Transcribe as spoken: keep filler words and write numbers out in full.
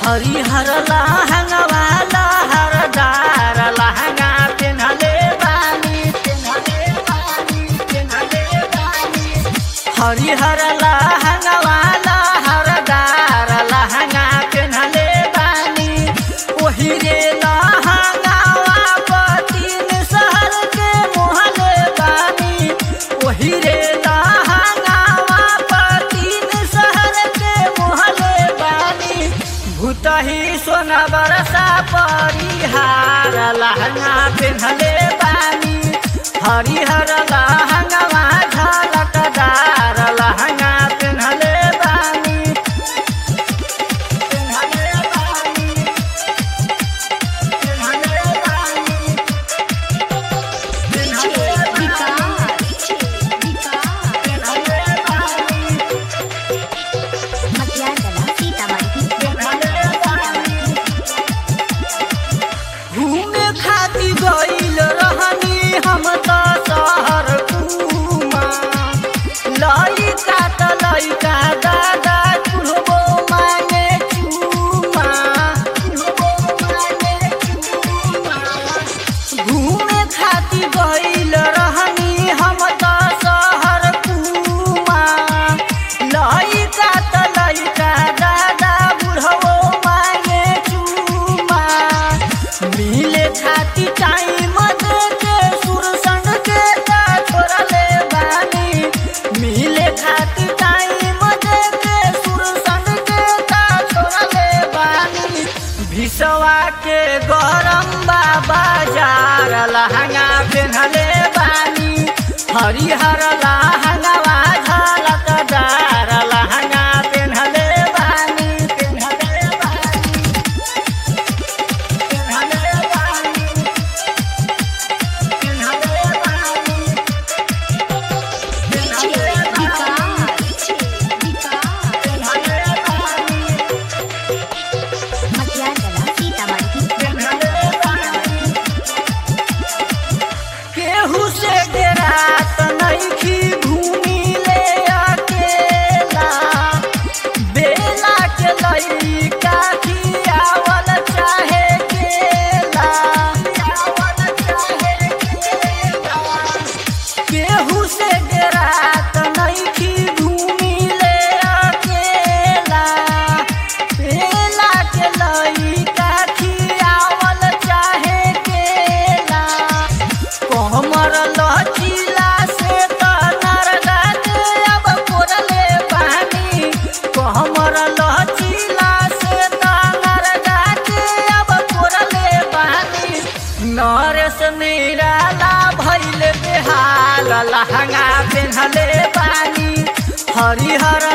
हरिहर लहंगवा लहरदार लहंगा पेन्हले बानी पेन्हले बानी पेन्हले बानी हरिहर लहंगवा लहरदार लहंगा पेन्हले बानी ओही रे लहंगवा पतिन शहर के मोहले बानी ओही रे लहंगवा पतिन शहर के मोहले बानी भूतही सोना बरसा परिहार लहंगा पेन्हले बानी हरिहर लहंगवा झलकदार लहंगा पेन्हले बानी पेन्हले बानी पेन्हले बानी पेन्हले बानी घूमे खाती गईल रहनी हम त शहर घूमा लइका त लइका दादा चुलबो मांगे चुमा चुलबो मांगे चुमा घूमे खाती गईल रहनी हम त शहर घूमा लइका त लइका दादा बुढ़बो मांगे चुमा मिले खाती टाइम देके सुरसंग के ता छोड़ले बानी मिले खाती टाइम देके सुरसंग के ता छोड़ले बानी भिसवा के गरम बाजार लहंगा पेन्हले बानी हरिहर लहंगवा झलकदार लहंगा पेन्हले बानी पेन्हले बानी पेन्हले बानी पेन्हले बानी पेन्हले बानी पेन्हले बानी केहू से डेरात नइखी घूमी ले अकेला बेला के लइका खियावल चाहे केला खियावल चाहे केला केहू से डेरात नइखी घूमी ले अकेला बेला के लइका खियावल चाहे केला कोमर लचीला से त नरगा के अब कोरले पानी कोमर लचीला से त नरगा के अब कोरले पानी नरेश निराला भइल बेहाल लहंगा पेन्हले बानी हरिहर